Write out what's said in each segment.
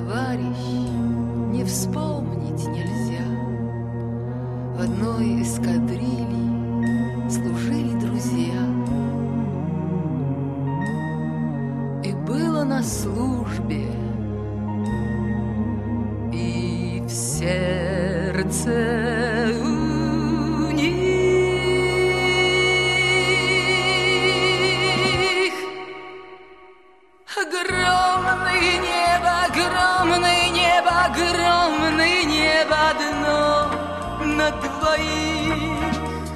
товарищ, не вспомнить нельзя. В одной эскадрильи служили друзья. И было на службе, и в сердце у них огромное небо, огромное небо, огромное небо одно на двоих.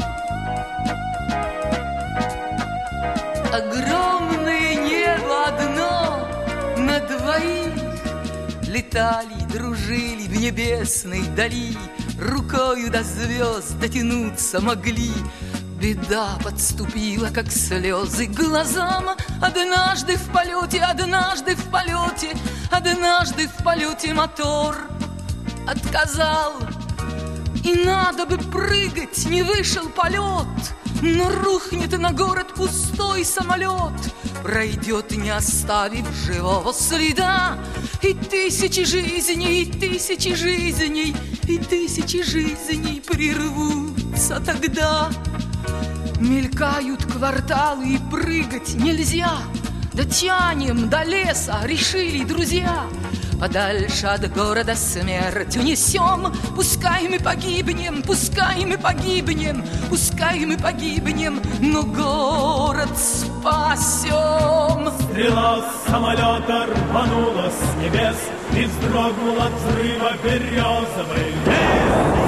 Огромное небо одно на двоих. Летали, дружили в небесной дали, рукою до звезд дотянуться могли. Беда подступила, как слезы к глазам. Однажды в полете, однажды в полете, однажды в полете мотор отказал. И надо бы прыгать, не вышел полет, но рухнет на город пустой самолет, пройдет, не оставив живого следа. И тысячи жизней, и тысячи жизней, и тысячи жизней прервутся тогда. Мелькают кварталы, и прыгать нельзя. Дотянем до леса, решили друзья. Подальше от города смерть унесем. Пускай мы погибнем, пускай мы погибнем, пускай мы погибнем, но город спасем. Стрела с самолета рванула с небес и вздрогнул от взрыва березовый лес.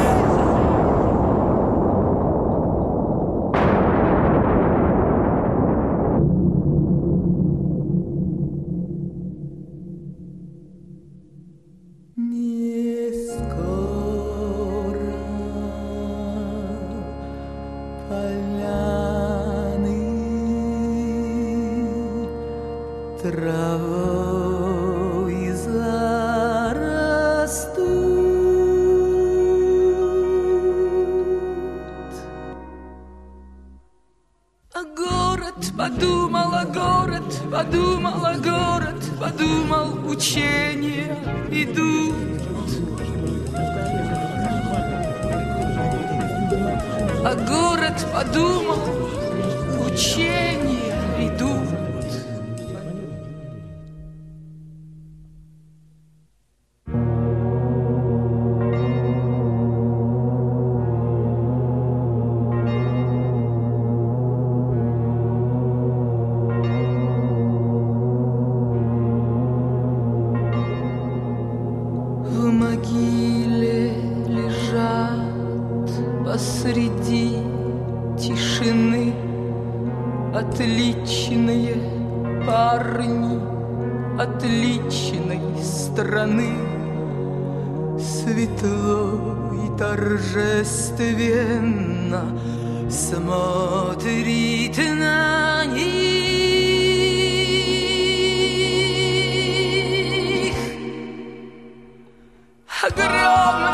Травой зарастут. А город подумал, а город подумал, а город подумал, учения идут. А город подумал, учения идут. В могиле лежат посреди тишины отличные парни отличной страны. Светло и торжественно смотрит на них огромный